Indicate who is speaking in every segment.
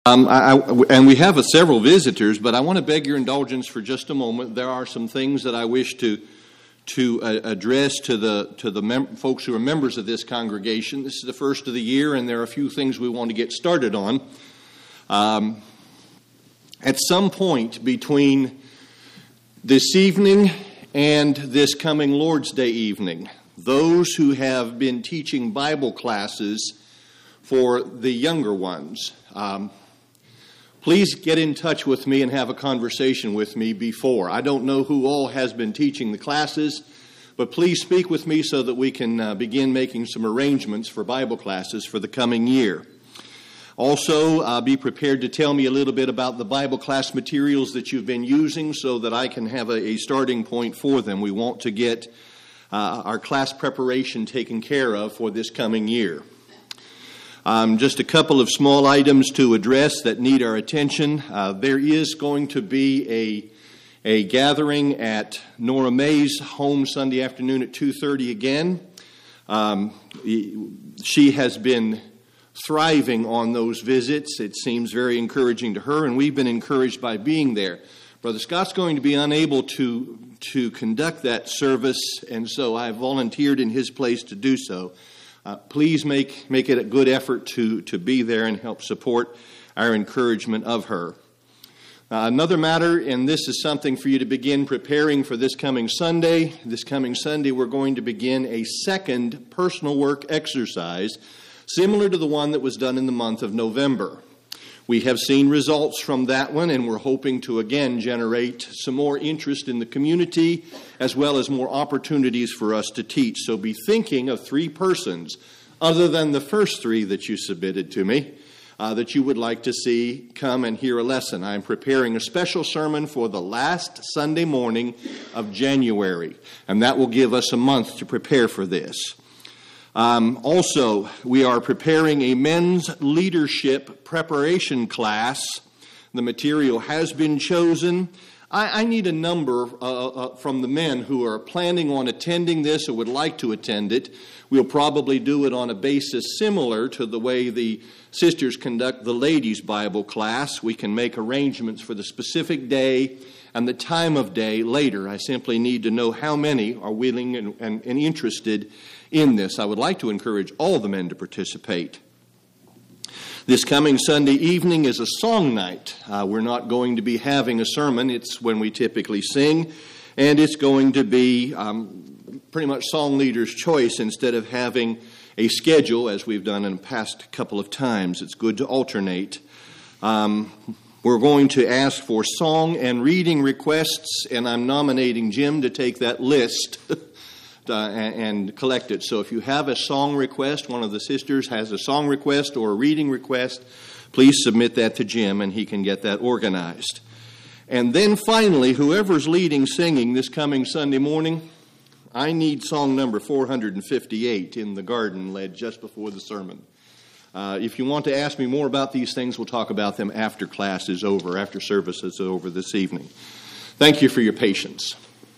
Speaker 1: And we have several visitors, but I want to beg your indulgence for just a moment. There are some things that I wish to address to the folks who are members of this congregation. This is the first of the year, and there are a few things we want to get started on. At some point between this evening and this coming Lord's Day evening, those who have been teaching Bible classes for the younger ones, please get in touch with me and have a conversation with me before. I don't know who all has been teaching the classes, but please speak with me so that we can begin making some arrangements for Bible classes for the coming year. Also, be prepared to tell me a little bit about the Bible class materials that you've been using so that I can have a starting point for them. We want to get our class preparation taken care of for this coming year. Just a couple of small items to address that need our attention. There is going to be a gathering at Nora May's home Sunday afternoon at 2:30 again. She has been thriving on those visits. It seems very encouraging to her, and we've been encouraged by being there. Brother Scott's going to be unable to conduct that service, and so I volunteered in his place to do so. Please make it a good effort to be there and help support our encouragement of her. Another matter, and this is something for you to begin preparing for this coming Sunday. This coming Sunday, we're going to begin a second personal work exercise, similar to the one that was done in the month of November. We have seen results from that one, and we're hoping to again generate some more interest in the community, as well as more opportunities for us to teach. So be thinking of 3 persons, other than the first 3 that you submitted to me, that you would like to see come and hear a lesson. I'm preparing a special sermon for the last Sunday morning of January, and that will give us a month to prepare for this. Also, we are preparing a men's leadership preparation class. The material has been chosen. I need a number from the men who are planning on attending this or would like to attend it. We'll probably do it on a basis similar to the way the sisters conduct the ladies' Bible class. We can make arrangements for the specific day and the time of day later. I simply need to know how many are willing and interested in this. I would like to encourage all the men to participate. This coming Sunday evening is a song night. We're not going to be having a sermon. It's when we typically sing, and it's going to be pretty much song leader's choice instead of having a schedule as we've done in the past couple of times. It's good to alternate. We're going to ask for song and reading requests, and I'm nominating Jim to take that list and collect it. So if you have a song request, one of the sisters has a song request or a reading request, please submit that to Jim and he can get that organized. And then finally, whoever's leading singing this coming Sunday morning, I need song number 458 in the garden led just before the sermon. If you want to ask me more about these things, we'll talk about them after class is over, after service is over this evening. Thank you for your patience.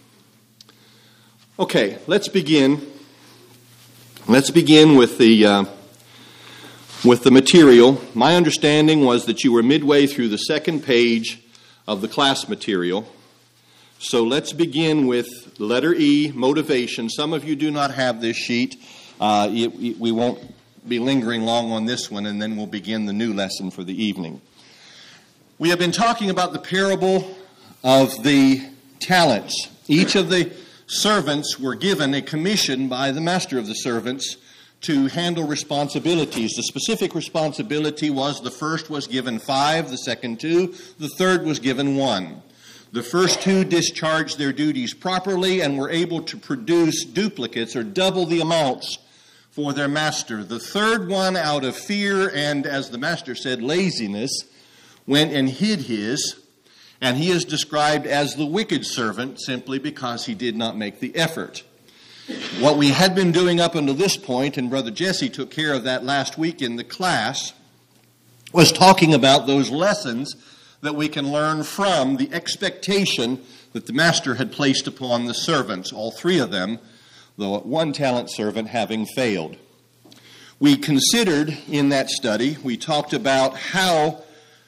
Speaker 1: Okay, let's begin. Let's begin with the material. My understanding was that you were midway through the second page of the class material. So let's begin with letter E, motivation. Some of you do not have this sheet. We won't be lingering long on this one, and then we'll begin the new lesson for the evening. We have been talking about the parable of the talents. Each of the servants were given a commission by the master of the servants to handle responsibilities. The specific responsibility was the first was given 5, the second 2, the third was given 1. The first 2 discharged their duties properly and were able to produce duplicates or double the amounts for their master. The third one, out of fear and, as the master said, laziness, went and hid his. And he is described as the wicked servant simply because he did not make the effort. What we had been doing up until this point, and Brother Jesse took care of that last week in the class, was talking about those lessons that we can learn from the expectation that the master had placed upon the servants, all 3 of them, the 1 talent servant having failed. We considered in that study, we talked about how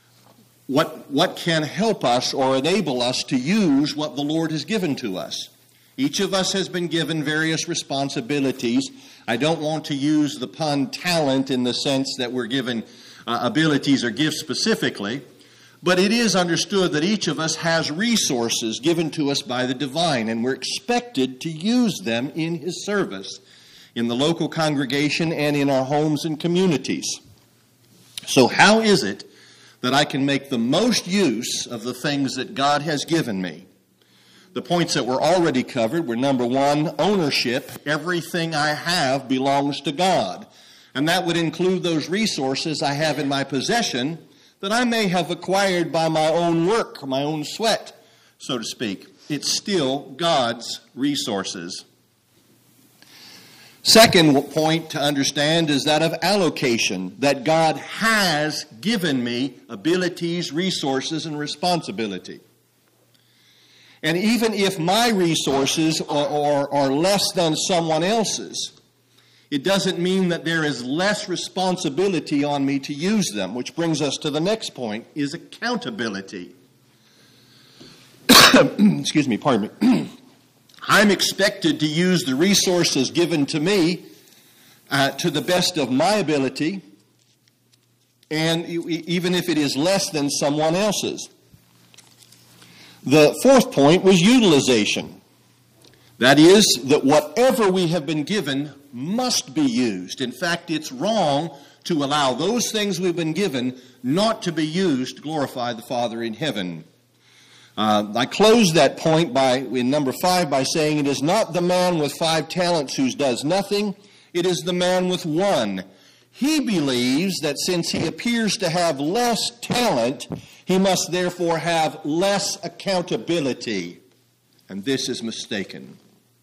Speaker 1: what can help us or enable us to use what the Lord has given to us. Each of us has been given various responsibilities. I don't want to use the pun talent in the sense that we're given abilities or gifts specifically, but it is understood that each of us has resources given to us by the divine, and we're expected to use them in His service, in the local congregation and in our homes and communities. So how is it that I can make the most use of the things that God has given me? The points that were already covered were, number one, ownership. Everything I have belongs to God. And that would include those resources I have in my possession that I may have acquired by my own work, or my own sweat, so to speak. It's still God's resources. Second point to understand is that of allocation, that God has given me abilities, resources, and responsibility. And even if my resources are less than someone else's, it doesn't mean that there is less responsibility on me to use them, which brings us to the next point, is accountability. Excuse me, pardon me. I'm expected to use the resources given to me to the best of my ability, and even if it is less than someone else's. The fourth point was utilization. That is, that whatever we have been given must be used. In fact, it's wrong to allow those things we've been given not to be used to glorify the Father in heaven. I close that point in number 5 by saying it is not the man with 5 talents who does nothing, it is the man with 1. He believes that since he appears to have less talent, he must therefore have less accountability. And this is mistaken.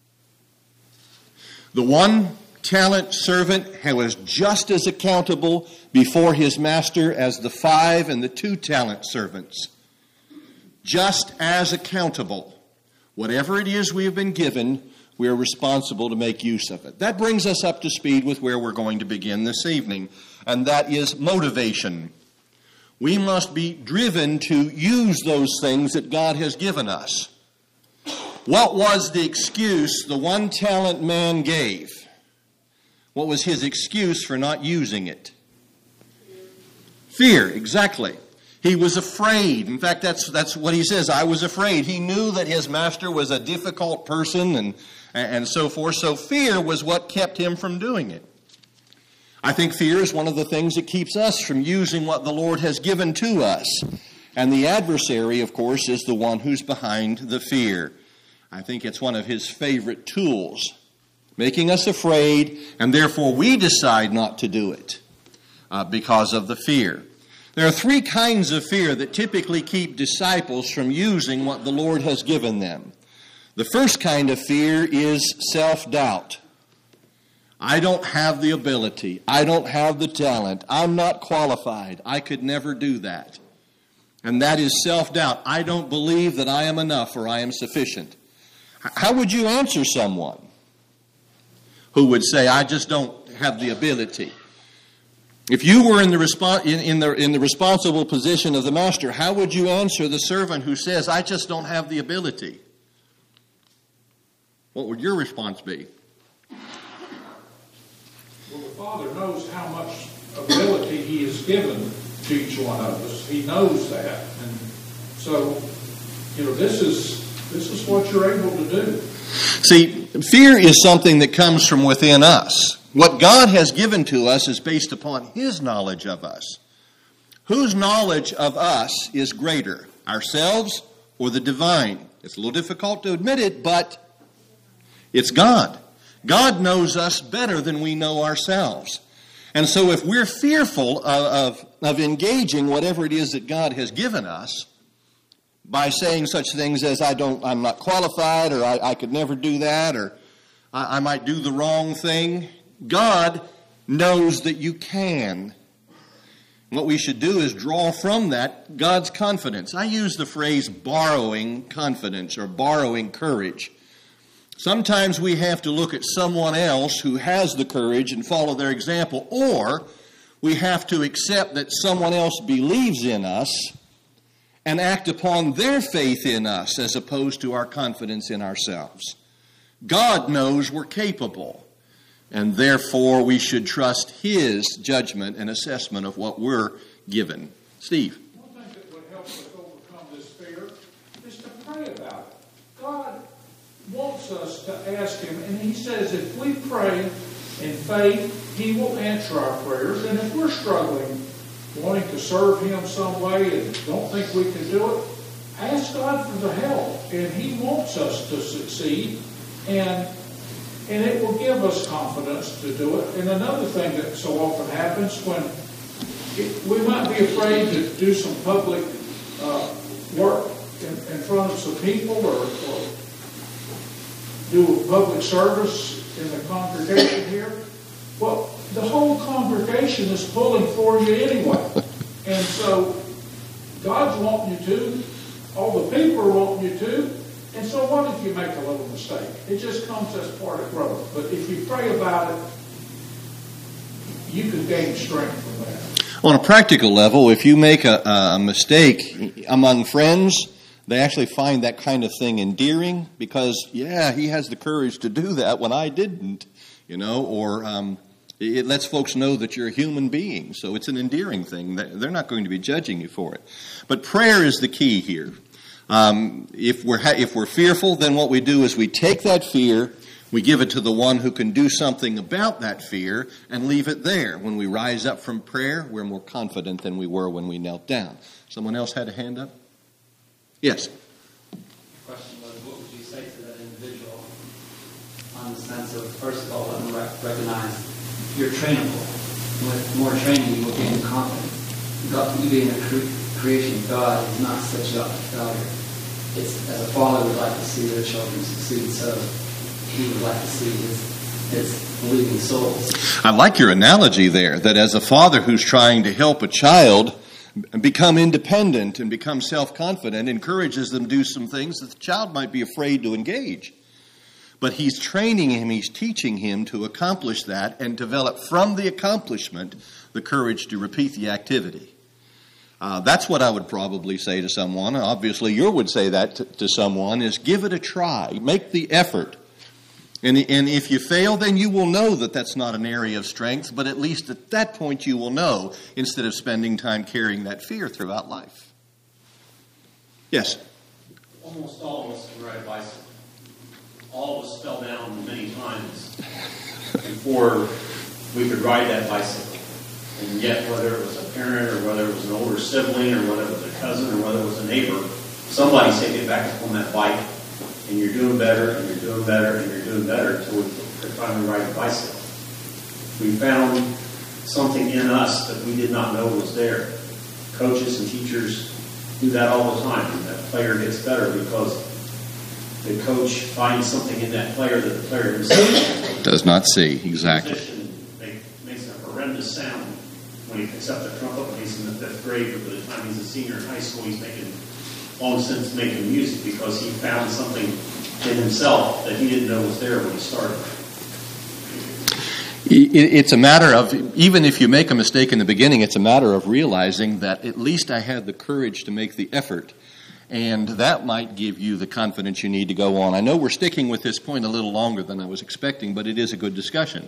Speaker 1: The 1 talent servant was just as accountable before his master as the 5 and the 2 talent servants. Just as accountable. Whatever it is we have been given, we are responsible to make use of it. That brings us up to speed with where we're going to begin this evening, and that is motivation. We must be driven to use those things that God has given us. What was the excuse the 1 talent man gave? What was his excuse for not using it? Fear, exactly. He was afraid. In fact, that's what he says. I was afraid. He knew that his master was a difficult person and so forth. So fear was what kept him from doing it. I think fear is one of the things that keeps us from using what the Lord has given to us. And the adversary, of course, is the one who's behind the fear. I think it's one of his favorite tools, making us afraid, and therefore we decide not to do it because of the fear. There are 3 kinds of fear that typically keep disciples from using what the Lord has given them. The first kind of fear is self-doubt. I don't have the ability. I don't have the talent. I'm not qualified. I could never do that. And that is self-doubt. I don't believe that I am enough or I am sufficient. How would you answer someone who would say, I just don't have the ability? If you were in the responsible position of the master, how would you answer the servant who says, I just don't have the ability? What would your response be?
Speaker 2: Well, the Father knows how much ability He has given to each one of us. He knows that. And so, this is what you're able to do.
Speaker 1: See, fear is something that comes from within us. What God has given to us is based upon His knowledge of us. Whose knowledge of us is greater, ourselves or the divine? It's a little difficult to admit it, but it's God. God knows us better than we know ourselves. And so if we're fearful of engaging whatever it is that God has given us, by saying such things as I'm not qualified, or I could never do that, or I might do the wrong thing, God knows that you can. What we should do is draw from that God's confidence. I use the phrase borrowing confidence or borrowing courage. Sometimes we have to look at someone else who has the courage and follow their example, or we have to accept that someone else believes in us and act upon their faith in us as opposed to our confidence in ourselves. God knows we're capable, and therefore we should trust His judgment and assessment of what we're given. Steve.
Speaker 2: One thing that would help us overcome this fear is to pray about it. God wants us to ask Him, and He says if we pray in faith, He will answer our prayers. And if we're struggling, wanting to serve Him some way and don't think we can do it, ask God for the help. And He wants us to succeed, and it will give us confidence to do it. And another thing that so often happens when we might be afraid to do some public work in front of some people or do a public service in the congregation here. Well, the whole congregation is pulling for you anyway. And so God's wanting you to. All the people are wanting you to. And so what if you make a little mistake? It just comes as part of growth. But if you pray about it, you can gain strength from that.
Speaker 1: On a practical level, if you make a mistake among friends, they actually find that kind of thing endearing because, yeah, he has the courage to do that when I didn't, or it lets folks know that you're a human being. So it's an endearing thing. They're not going to be judging you for it. But prayer is the key here. If we're fearful, then what we do is we take that fear, we give it to the one who can do something about that fear, and leave it there. When we rise up from prayer, we're more confident than we were when we knelt down. Someone else had a hand up? Yes.
Speaker 3: The question was, what would you say to that individual on the sense of, first of all, let them recognize you're trainable. With more training, you will gain confidence. You being a creation of God is not set you up for failure. It's, as a father would like to see their children succeed, so he would like to see his believing souls.
Speaker 1: I like your analogy there, that as a father who's trying to help a child become independent and become self-confident, encourages them to do some things that the child might be afraid to engage. But he's training him, he's teaching him to accomplish that and develop from the accomplishment the courage to repeat the activity. That's what I would probably say to someone. Obviously, you would say that to someone, is give it a try. Make the effort. And if you fail, then you will know that that's not an area of strength, but at least at that point you will know, instead of spending time carrying that fear throughout life. Yes?
Speaker 4: Almost all of us can ride a bicycle. All of us fell down many times before we could ride that bicycle. And yet, whether it was a parent or whether it was an older sibling or whether it was a cousin or whether it was a neighbor, somebody said, get back up on that bike, and you're doing better, and you're doing better, and you're doing better until we could finally ride the bicycle. We found something in us that we did not know was there. Coaches and teachers do that all the time. That player gets better because the coach finds something in that player that the player himself
Speaker 1: does not see. Exactly.
Speaker 4: Makes a horrendous sound when he picks up the trumpet when he's in the 5th grade, but by the time he's a senior in high school, he's long since making music because he found something in himself that he didn't know was there when he started.
Speaker 1: It's a matter of, even if you make a mistake in the beginning, it's a matter of realizing that at least I had the courage to make the effort. And that might give you the confidence you need to go on. I know we're sticking with this point a little longer than I was expecting, but it is a good discussion.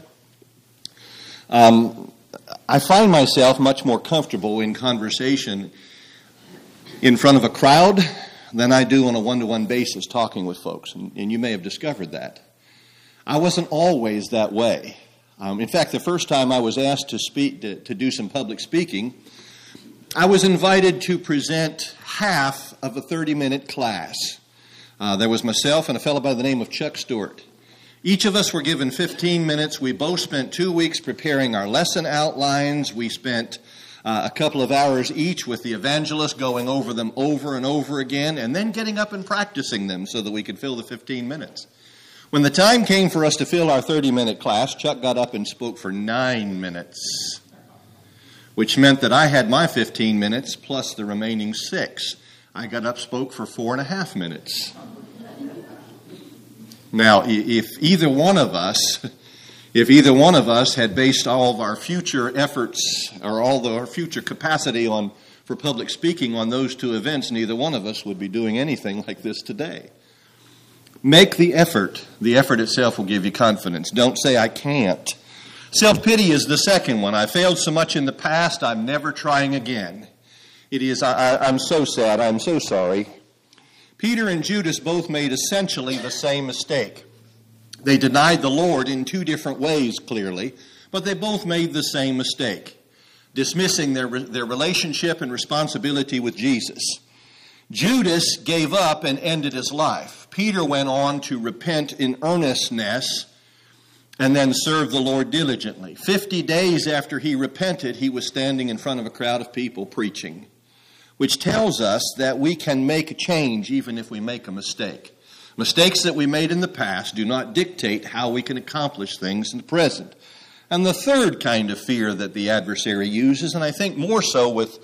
Speaker 1: I find myself much more comfortable in conversation in front of a crowd than I do on a one-to-one basis talking with folks. And you may have discovered that. I wasn't always that way. In fact, the first time I was asked to speak, to do some public speaking, I was invited to present half of a 30-minute class. There was myself and a fellow by the name of Chuck Stewart. Each of us were given 15 minutes. We both spent 2 weeks preparing our lesson outlines. We spent a couple of hours each with the evangelist going over them over and over again and then getting up and practicing them so that we could fill the 15 minutes. When the time came for us to fill our 30-minute class, Chuck got up and spoke for 9 minutes, which meant that I had my 15 minutes plus the remaining 6. I got up, spoke for 4.5 minutes. Now, if either one of us had based all of our future efforts or all of our future capacity on for public speaking on those two events, neither one of us would be doing anything like this today. Make the effort. The effort itself will give you confidence. Don't say, I can't. Self-pity is the second one. I failed so much in the past, I'm never trying again. It is, I'm so sad, I'm so sorry. Peter and Judas both made essentially the same mistake. They denied the Lord in two different ways, clearly, but they both made the same mistake, dismissing their relationship and responsibility with Jesus. Judas gave up and ended his life. Peter went on to repent in earnestness and then serve the Lord diligently. 50 days after he repented, he was standing in front of a crowd of people preaching, which tells us that we can make a change even if we make a mistake. Mistakes that we made in the past do not dictate how we can accomplish things in the present. And the third kind of fear that the adversary uses, and I think more so with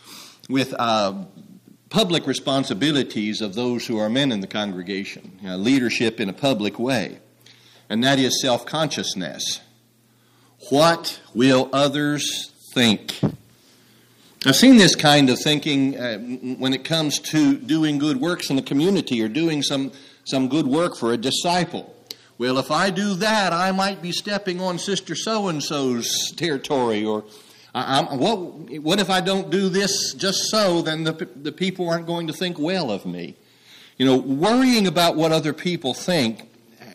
Speaker 1: public responsibilities of those who are men in the congregation, leadership in a public way, and that is self-consciousness. What will others think? I've seen this kind of thinking when it comes to doing good works in the community or doing some good work for a disciple. Well, if I do that, I might be stepping on Sister So-and-so's territory, or what if I don't do this just so, then the people aren't going to think well of me. Worrying about what other people think,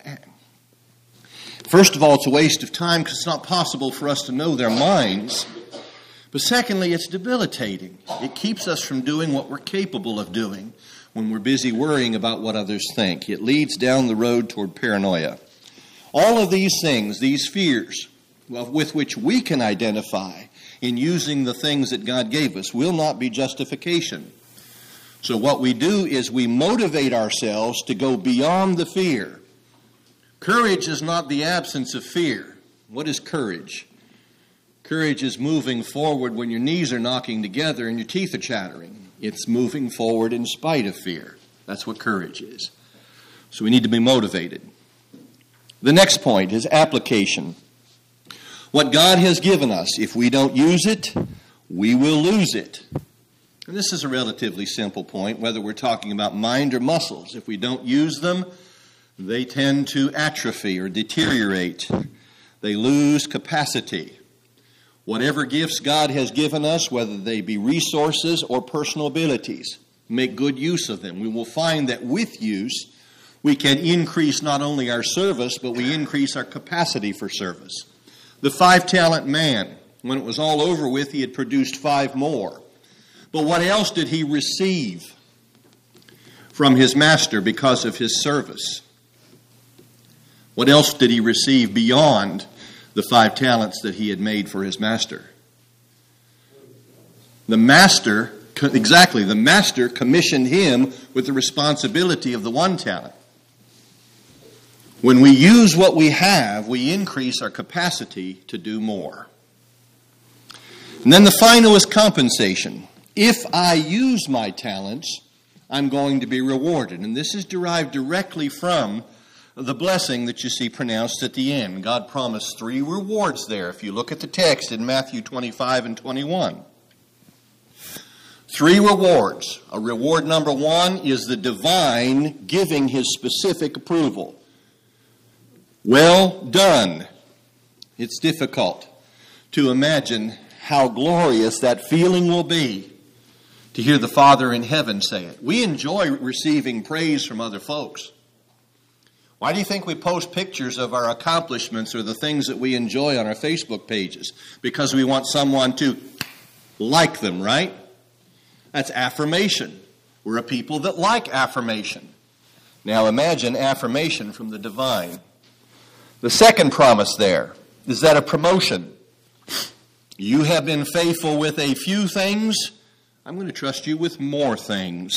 Speaker 1: first of all, it's a waste of time because it's not possible for us to know their minds. But secondly, it's debilitating. It keeps us from doing what we're capable of doing when we're busy worrying about what others think. It leads down the road toward paranoia. All of these things, these fears, with which we can identify in using the things that God gave us, will not be justification. So what we do is we motivate ourselves to go beyond the fear. Courage is not the absence of fear. What is courage? Courage is moving forward when your knees are knocking together and your teeth are chattering. It's moving forward in spite of fear. That's what courage is. So we need to be motivated. The next point is application. What God has given us, if we don't use it, we will lose it. And this is a relatively simple point, whether we're talking about mind or muscles. If we don't use them, they tend to atrophy or deteriorate. They lose capacity. Whatever gifts God has given us, whether they be resources or personal abilities, make good use of them. We will find that with use, we can increase not only our service, but we increase our capacity for service. The 5-talent man, when it was all over with, he had produced 5 more. But what else did he receive from his master because of his service? What else did he receive beyond the 5 talents that he had made for his master? The master commissioned him with the responsibility of the 1 talent. When we use what we have, we increase our capacity to do more. And then the final is compensation. If I use my talents, I'm going to be rewarded. And this is derived directly from the blessing that you see pronounced at the end. God promised 3 rewards there if you look at the text in Matthew 25 and 21. 3 rewards. A reward number 1 is the divine giving his specific approval. Well done. It's difficult to imagine how glorious that feeling will be to hear the Father in heaven say it. We enjoy receiving praise from other folks. Why do you think we post pictures of our accomplishments or the things that we enjoy on our Facebook pages? Because we want someone to like them, right? That's affirmation. We're a people that like affirmation. Now imagine affirmation from the divine. The second promise there is that of promotion. You have been faithful with a few things. I'm going to trust you with more things.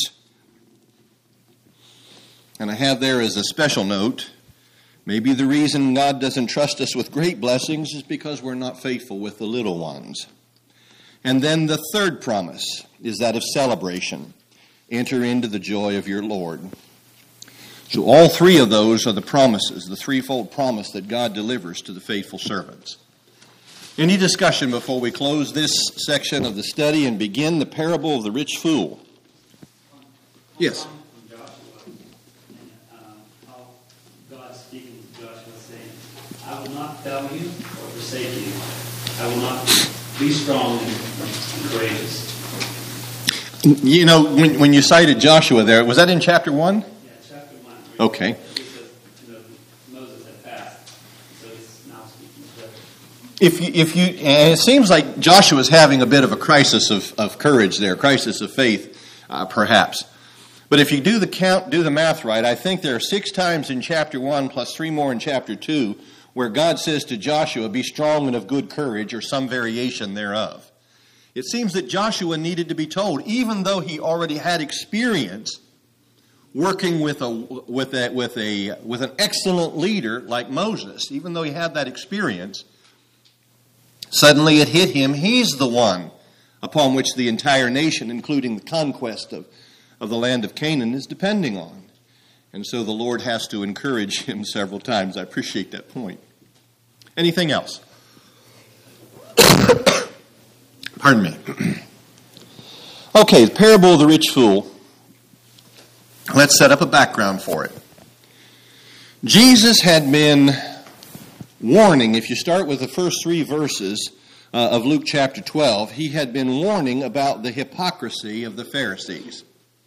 Speaker 1: And I have there as a special note, maybe the reason God doesn't trust us with great blessings is because we're not faithful with the little ones. And then the third promise is that of celebration. Enter into the joy of your Lord. So all 3 of those are the promises, the threefold promise that God delivers to the faithful servants. Any discussion before we close this section of the study and begin the parable of the rich fool? Yes.
Speaker 3: From Joshua, and how God speaking to Joshua saying, I will not fail you or forsake you. I will not be strong and courageous.
Speaker 1: You know, when you cited Joshua there, was that in chapter 1?
Speaker 3: Yeah, chapter 1.
Speaker 1: Okay.
Speaker 3: Moses had passed, so he's now speaking to Joshua.
Speaker 1: And it seems like Joshua's having a bit of a crisis of courage there, crisis of faith, perhaps. But if you do the math right, I think there are 6 times in chapter 1 plus 3 more in chapter 2 where God says to Joshua, be strong and of good courage, or some variation thereof. It seems that Joshua needed to be told, even though he already had experience working with an excellent leader like Moses, even though he had that experience, suddenly it hit him, he's the one upon which the entire nation, including the conquest of the land of Canaan, is depending on. And so the Lord has to encourage him several times. I appreciate that point. Anything else? Pardon me. Okay, the parable of the rich fool. Let's set up a background for it. Jesus had been warning, if you start with the first 3 verses of Luke chapter 12, he had been warning about the hypocrisy of the Pharisees.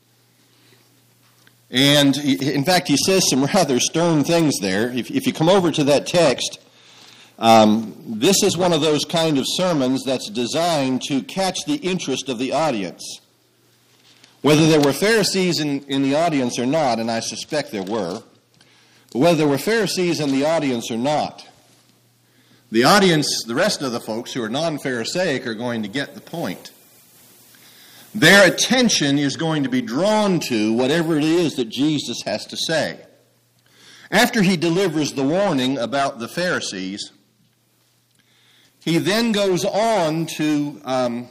Speaker 1: And in fact, he says some rather stern things there. If you come over to that text, this is one of those kind of sermons that's designed to catch the interest of the audience. Whether there were Pharisees in the audience or not, and I suspect there were, but whether there were Pharisees in the audience or not, the audience, the rest of the folks who are non-Pharisaic, are going to get the point. Their attention is going to be drawn to whatever it is that Jesus has to say. After he delivers the warning about the Pharisees, he then goes on to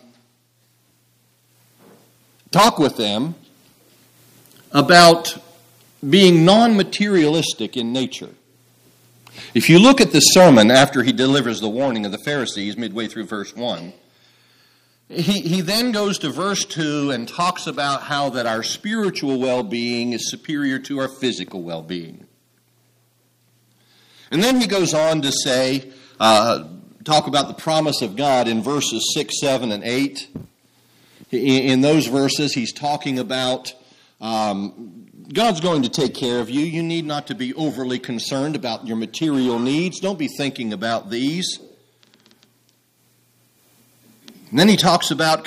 Speaker 1: talk with them about being non-materialistic in nature. If you look at the sermon after he delivers the warning of the Pharisees, midway through verse 1, he then goes to verse 2 and talks about how that our spiritual well-being is superior to our physical well-being. And then he goes on to say, talk about the promise of God in verses 6, 7, and 8. In those verses, he's talking about God's going to take care of you. You need not to be overly concerned about your material needs. Don't be thinking about these. And then he talks about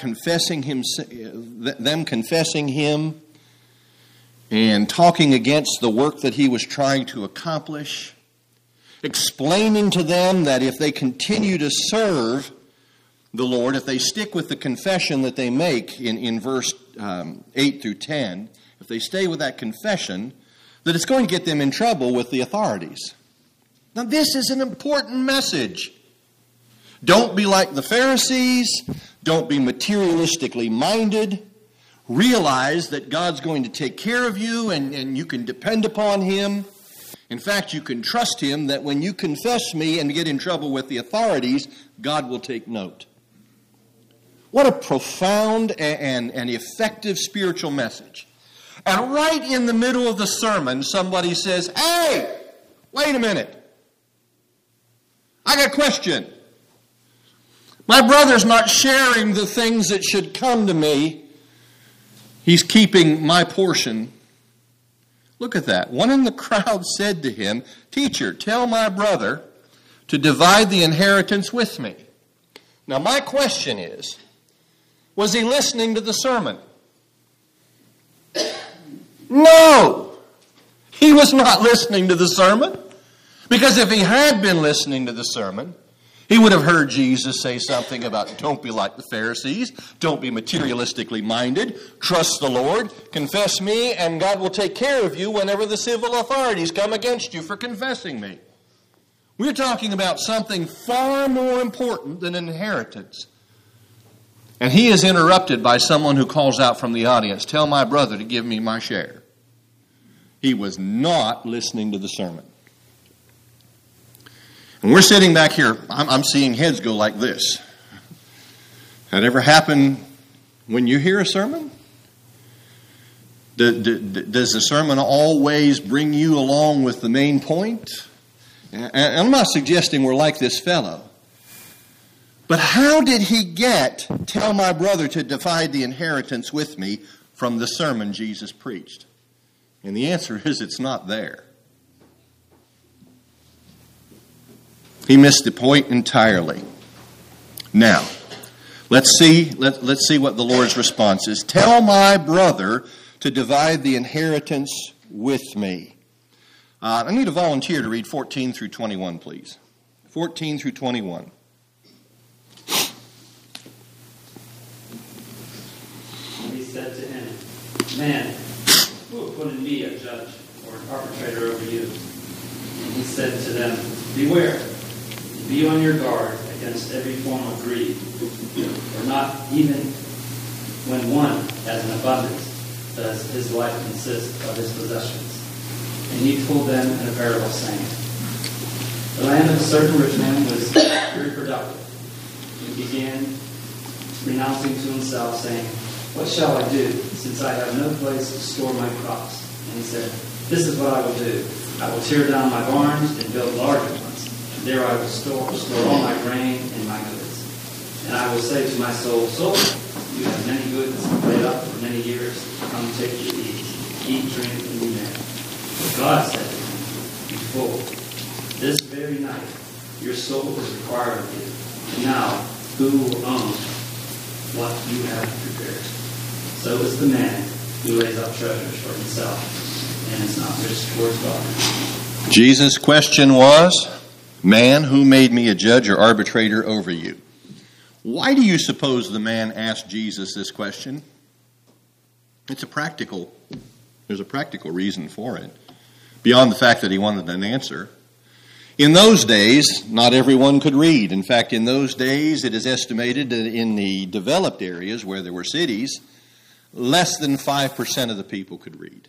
Speaker 1: them confessing him and talking against the work that he was trying to accomplish, explaining to them that if they continue to serve the Lord, if they stick with the confession that they make in verse 8 through 10, if they stay with that confession, that it's going to get them in trouble with the authorities. Now, this is an important message. Don't be like the Pharisees. Don't be materialistically minded. Realize that God's going to take care of you and you can depend upon Him. In fact, you can trust Him that when you confess me and get in trouble with the authorities, God will take note. What a profound and effective spiritual message. And right in the middle of the sermon, somebody says, "Hey, wait a minute. I got a question. My brother's not sharing the things that should come to me. He's keeping my portion." Look at that. One in the crowd said to him, "Teacher, tell my brother to divide the inheritance with me." Now my question is, was he listening to the sermon? No! He was not listening to the sermon. Because if he had been listening to the sermon, he would have heard Jesus say something about don't be like the Pharisees, don't be materialistically minded, trust the Lord, confess me, and God will take care of you whenever the civil authorities come against you for confessing me. We're talking about something far more important than inheritance. And he is interrupted by someone who calls out from the audience, "Tell my brother to give me my share." He was not listening to the sermon. And we're sitting back here, I'm seeing heads go like this. That ever happen when you hear a sermon? Does the sermon always bring you along with the main point? And I'm not suggesting we're like this fellow. But how did he get, tell my brother to divide the inheritance with me, from the sermon Jesus preached? And the answer is it's not there. He missed the point entirely. Now, let's see what the Lord's response is. Tell my brother to divide the inheritance with me. I need a volunteer to read 14 through 21, please. 14 through 21.
Speaker 3: And he said to him, Man, who will put in me a judge or an arbitrator over you? And he said to them, Beware, and be on your guard against every form of greed, for not even when one has an abundance does his life consist of his possessions. And he told them in a parable, saying, The land of a certain rich man was very productive. He began renouncing to himself, saying, What shall I do, since I have no place to store my crops? And he said, This is what I will do. I will tear down my barns and build larger ones. And there I will store all my grain and my goods. And I will say to my soul, Soul, you have many goods laid up for many years. Come take your ease. Eat, drink, and be merry. But God said to him, Behold, this very night your soul is required of you. And now, who will own what you have prepared? So is the man who lays up treasures for himself and is not rich towards God.
Speaker 1: Jesus' question was, Man, who made me a judge or arbitrator over you? Why do you suppose the man asked Jesus this question? There's a practical reason for it, beyond the fact that he wanted an answer. In those days, not everyone could read. In fact, in those days, it is estimated that in the developed areas where there were cities, less than 5% of the people could read.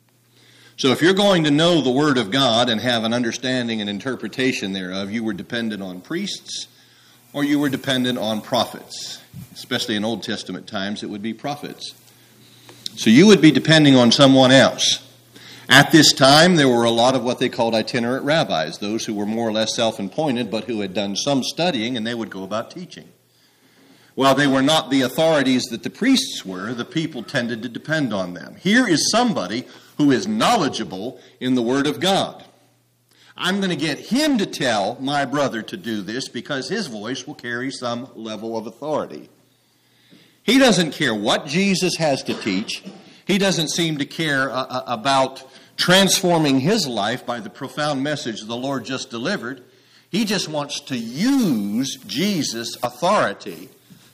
Speaker 1: So if you're going to know the Word of God and have an understanding and interpretation thereof, you were dependent on priests or you were dependent on prophets. Especially in Old Testament times, it would be prophets. So you would be depending on someone else. At this time, there were a lot of what they called itinerant rabbis, those who were more or less self-appointed, but who had done some studying, and they would go about teaching. While they were not the authorities that the priests were, the people tended to depend on them. Here is somebody who is knowledgeable in the Word of God. I'm going to get him to tell my brother to do this because his voice will carry some level of authority. He doesn't care what Jesus has to teach. He doesn't seem to care about transforming his life by the profound message the Lord just delivered. He just wants to use Jesus' authority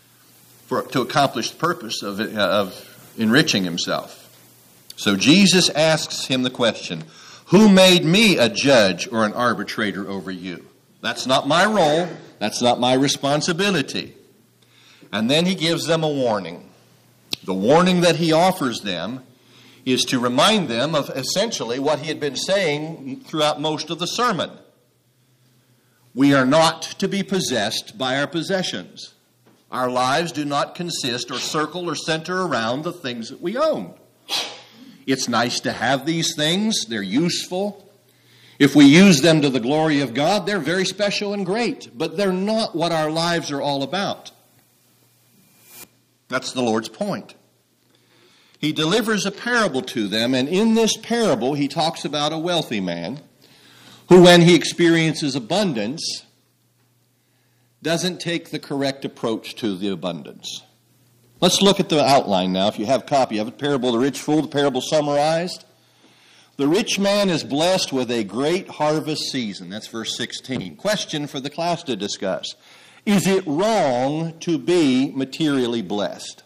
Speaker 1: to accomplish the purpose of enriching himself. So Jesus asks him the question, who made me a judge or an arbitrator over you? That's not my role. That's not my responsibility. And then he gives them a warning. The warning that he offers them is to remind them of essentially what he had been saying throughout most of the sermon. We are not to be possessed by our possessions. Our lives do not consist or circle or center around the things that we own. It's nice to have these things. They're useful. If we use them to the glory of God, they're very special and great. But they're not what our lives are all about. That's the Lord's point. He delivers a parable to them, and in this parable he talks about a wealthy man who, when he experiences abundance, doesn't take the correct approach to the abundance. Let's look at the outline now. If you have a copy of it, Parable of the Rich Fool, the parable summarized. The rich man is blessed with a great harvest season. That's verse 16. Question for the class to discuss. Is it wrong to be materially blessed?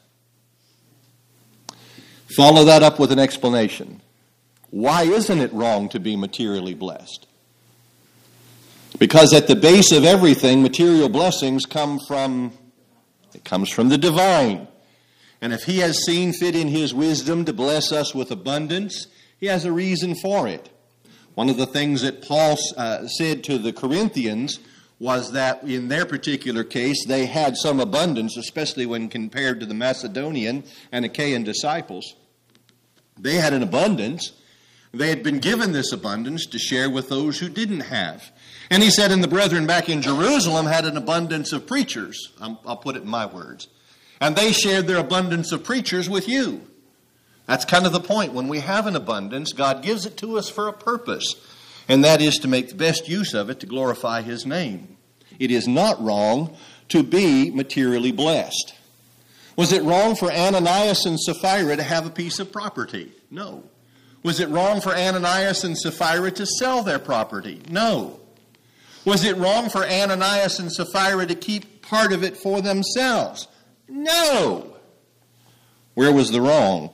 Speaker 1: Follow that up with an explanation. Why isn't it wrong to be materially blessed? Because at the base of everything, material blessings comes from the divine. And if he has seen fit in his wisdom to bless us with abundance, he has a reason for it. One of the things that Paul said to the Corinthians was that in their particular case, they had some abundance, especially when compared to the Macedonian and Achaean disciples. They had an abundance. They had been given this abundance to share with those who didn't have. And he said, and the brethren back in Jerusalem had an abundance of preachers. I'll put it in my words. And they shared their abundance of preachers with you. That's kind of the point. When we have an abundance, God gives it to us for a purpose. And that is to make the best use of it to glorify His name. It is not wrong to be materially blessed. Was it wrong for Ananias and Sapphira to have a piece of property? No. Was it wrong for Ananias and Sapphira to sell their property? No. Was it wrong for Ananias and Sapphira to keep part of it for themselves? No. Where was the wrong?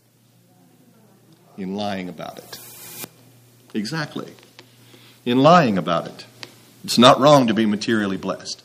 Speaker 1: In lying about it. Exactly. In lying about it. It's not wrong to be materially blessed.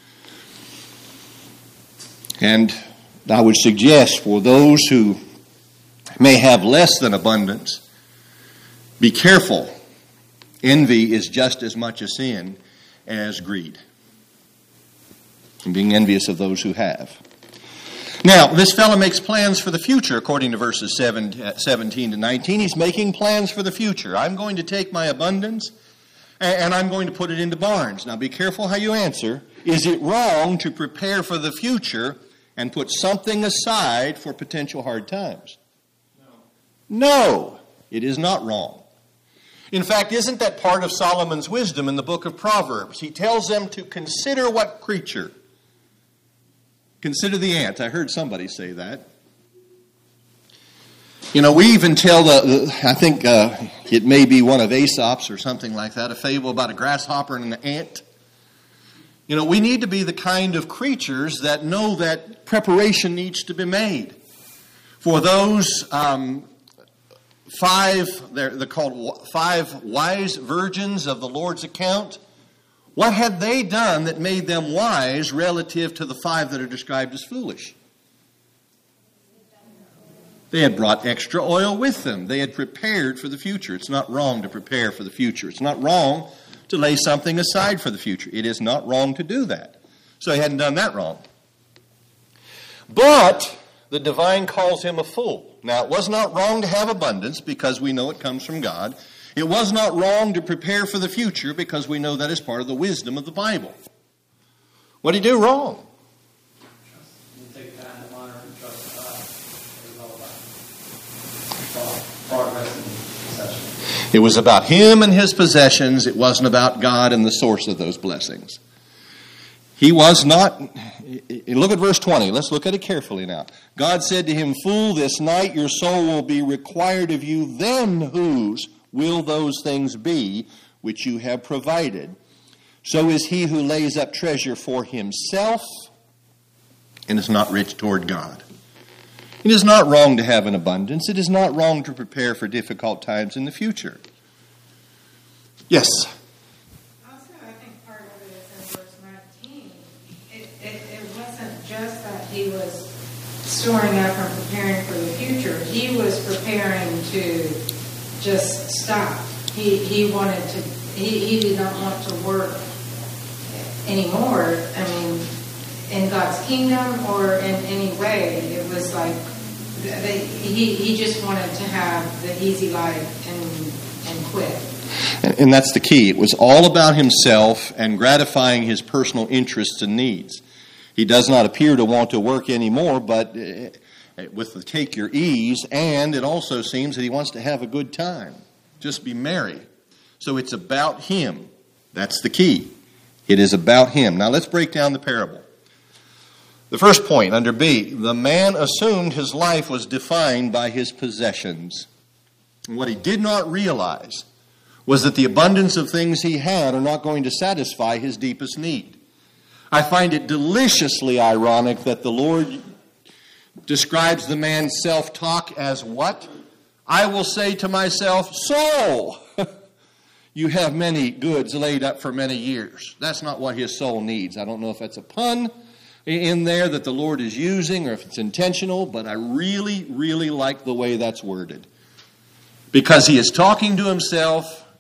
Speaker 1: And I would suggest for those who may have less than abundance, be careful. Envy is just as much a sin as greed. And being envious of those who have. Now, this fellow makes plans for the future, according to verses 17 to 19. He's making plans for the future. I'm going to take my abundance and I'm going to put it into barns. Now, be careful how you answer. Is it wrong to prepare for the future and put something aside for potential hard times? No, it is not wrong. In fact, isn't that part of Solomon's wisdom in the book of Proverbs? He tells them to consider what creature? Consider the ant. I heard somebody say that. You know, we even tell I think it may be one of Aesop's or something like that, a fable about a grasshopper and an ant. You know, we need to be the kind of creatures that know that preparation needs to be made. For those they're called 5 wise virgins of the Lord's account. What had they done that made them wise relative to the 5 that are described as foolish? They had brought extra oil with them. They had prepared for the future. It's not wrong to prepare for the future. It's not wrong to lay something aside for the future. It is not wrong to do that. So he hadn't done that wrong. But the divine calls him a fool. Now, it was not wrong to have abundance because we know it comes from God. It was not wrong to prepare for the future because we know that is part of the wisdom of the Bible. What did he do wrong?
Speaker 3: You take time to honor and trust God. It was all about progress and possession.
Speaker 1: It was about him and his possessions. It wasn't about God and the source of those blessings. He was not. Look at verse 20. Let's look at it carefully now. God said to him, "Fool, this night your soul will be required of you. Then whose will those things be which you have provided? So is he who lays up treasure for himself and is not rich toward God." It is not wrong to have an abundance. It is not wrong to prepare for difficult times in the future. Yes?
Speaker 5: Also, I think part of it is in verse 19. It wasn't just that he was storing up and preparing for the future. He was preparing to just stop. He wanted to. He did not want to work anymore. I mean, in God's kingdom or in any way, it was like he just wanted to have the easy life and quit.
Speaker 1: And that's the key. It was all about himself and gratifying his personal interests and needs. He does not appear to want to work anymore, but with the take your ease, and it also seems that he wants to have a good time. Just be merry. So it's about him. That's the key. It is about him. Now let's break down the parable. The first point under B, the man assumed his life was defined by his possessions. And what he did not realize was that the abundance of things he had are not going to satisfy his deepest need. I find it deliciously ironic that the Lord describes the man's self-talk as what? I will say to myself, soul, you have many goods laid up for many years. That's not what his soul needs. I don't know if that's a pun in there that the Lord is using or if it's intentional, but I really, really like the way that's worded. Because he is talking to himself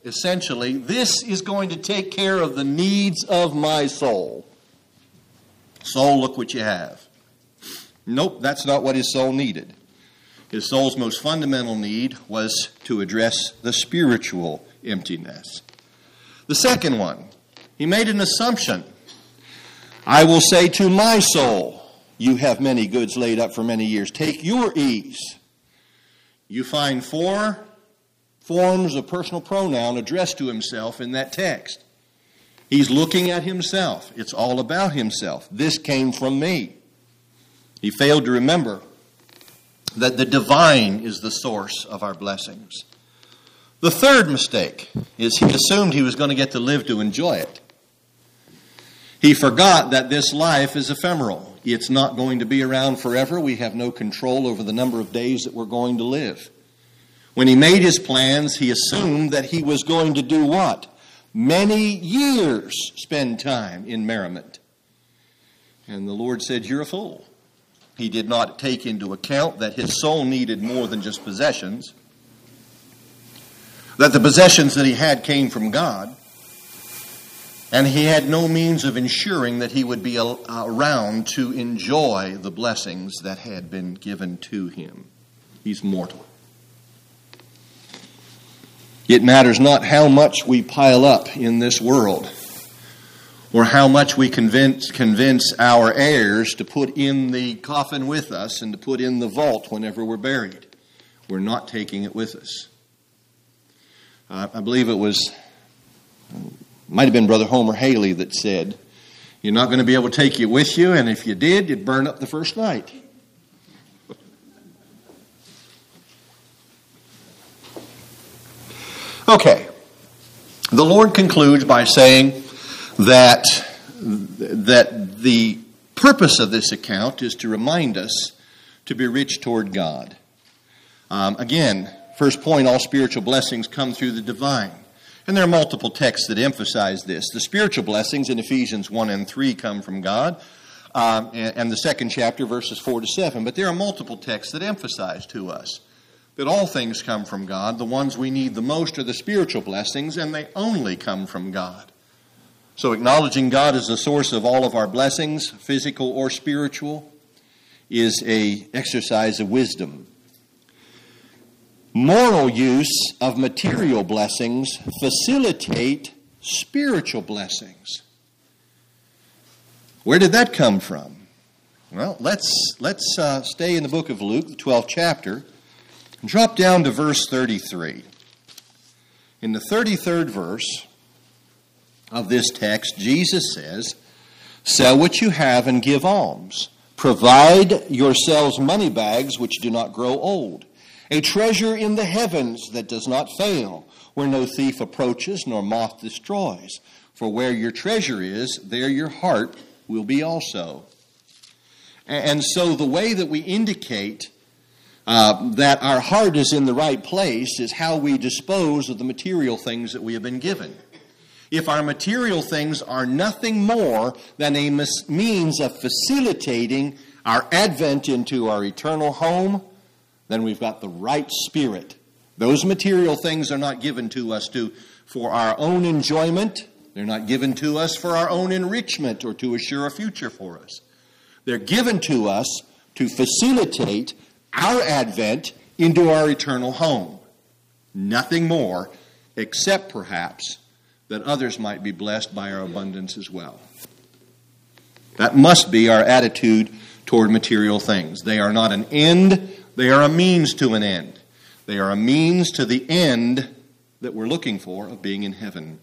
Speaker 1: essentially, this is going to take care of the needs of my soul. Soul, look what you have. Nope, that's not what his soul needed. His soul's most fundamental need was to address the spiritual emptiness. The second one, he made an assumption. I will say to my soul, you have many goods laid up for many years. Take your ease. You find 4 forms of personal pronoun addressed to himself in that text. He's looking at himself. It's all about himself. This came from me. He failed to remember that the divine is the source of our blessings. The third mistake is he assumed he was going to get to live to enjoy it. He forgot that this life is ephemeral. It's not going to be around forever. We have no control over the number of days that we're going to live. When he made his plans, he assumed that he was going to do what? Many years spend time in merriment. And the Lord said, you're a fool. He did not take into account that his soul needed more than just possessions, that the possessions that he had came from God, and he had no means of ensuring that he would be around to enjoy the blessings that had been given to him. He's mortal. It matters not how much we pile up in this world, or how much we convince our heirs to put in the coffin with us and to put in the vault whenever we're buried. We're not taking it with us. I believe might have been Brother Homer Haley that said, you're not going to be able to take it with you, and if you did, you'd burn up the first night. Okay. The Lord concludes by saying that the purpose of this account is to remind us to be rich toward God. Again, first point, all spiritual blessings come through the divine. And there are multiple texts that emphasize this. The spiritual blessings in Ephesians 1 and 3 come from God, and the second chapter, verses 4 to 7. But there are multiple texts that emphasize to us that all things come from God. The ones we need the most are the spiritual blessings, and they only come from God. So acknowledging God as the source of all of our blessings, physical or spiritual, is an exercise of wisdom. Moral use of material blessings facilitate spiritual blessings. Where did that come from? Well, let's stay in the book of Luke, the 12th chapter, and drop down to verse 33. In the 33rd verse of this text, Jesus says, "Sell what you have and give alms. Provide yourselves money bags which do not grow old, a treasure in the heavens that does not fail, where no thief approaches nor moth destroys. For where your treasure is, there your heart will be also." And so the way that we indicate that our heart is in the right place is how we dispose of the material things that we have been given. If our material things are nothing more than a means of facilitating our advent into our eternal home, then we've got the right spirit. Those material things are not given to us for our own enjoyment. They're not given to us for our own enrichment or to assure a future for us. They're given to us to facilitate our advent into our eternal home. Nothing more, except perhaps that others might be blessed by our abundance as well. That must be our attitude toward material things. They are not an end, they are a means to an end. They are a means to the end that we're looking for of being in heaven.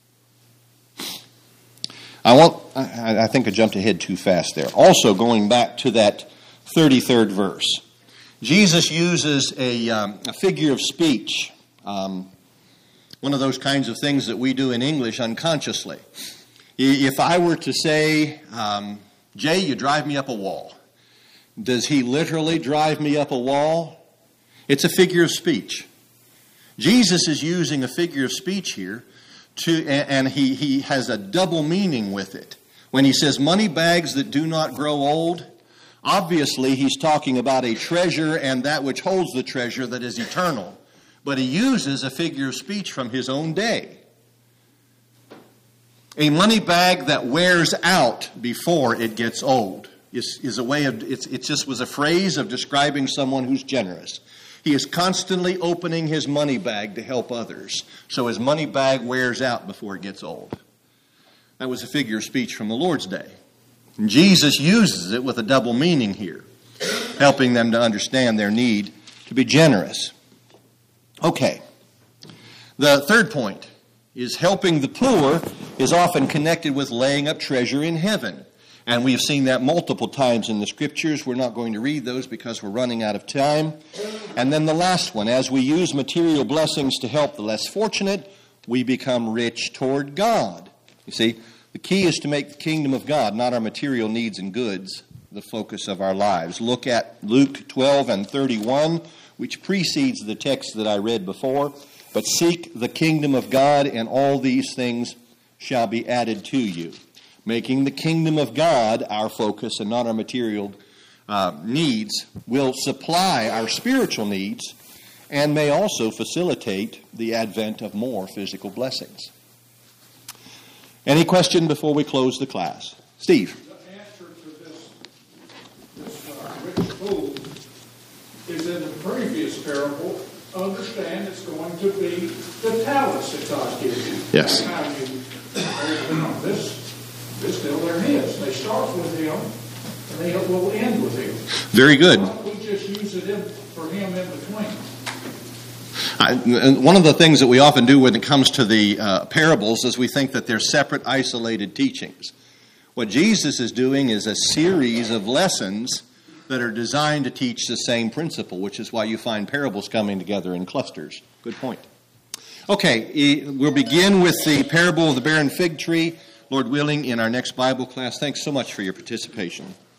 Speaker 1: I think I jumped ahead too fast there. Also, going back to that 33rd verse, Jesus uses a figure of speech, one of those kinds of things that we do in English unconsciously. If I were to say, Jay, you drive me up a wall, does he literally drive me up a wall? It's a figure of speech. Jesus is using a figure of speech here, and he has a double meaning with it. When he says money bags that do not grow old, obviously he's talking about a treasure and that which holds the treasure that is eternal. but he uses a figure of speech from his own day. A money bag that wears out before it gets old is a way of, it just was a phrase of describing someone who's generous. He is constantly opening his money bag to help others, so his money bag wears out before it gets old. That was a figure of speech from the Lord's day. And Jesus uses it with a double meaning here, helping them to understand their need to be generous. Okay. The third point is helping the poor is often connected with laying up treasure in heaven. And we've seen that multiple times in the Scriptures. We're not going to read those because we're running out of time. And then the last one, as we use material blessings to help the less fortunate, we become rich toward God. You see, the key is to make the kingdom of God, not our material needs and goods, the focus of our lives. Look at Luke 12 and 31, which precedes the text that I read before. But seek the kingdom of God, and all these things shall be added to you. Making the kingdom of God our focus and not our material needs will supply our spiritual needs and may also facilitate the advent of more physical blessings. Any question before we close the class? Steve.
Speaker 2: The answer to this rich fool is in the previous parable. Understand it's going to be the talents that God gives you.
Speaker 1: Yes.
Speaker 2: How this deal, they're his. They start with him, and they will end with him.
Speaker 1: Very good.
Speaker 2: Why don't we just use it for him in between?
Speaker 1: One of the things that we often do when it comes to the parables is we think that they're separate, isolated teachings. What Jesus is doing is a series of lessons that are designed to teach the same principle, which is why you find parables coming together in clusters. Good point. Okay, we'll begin with the parable of the barren fig tree, Lord willing, in our next Bible class. Thanks so much for your participation.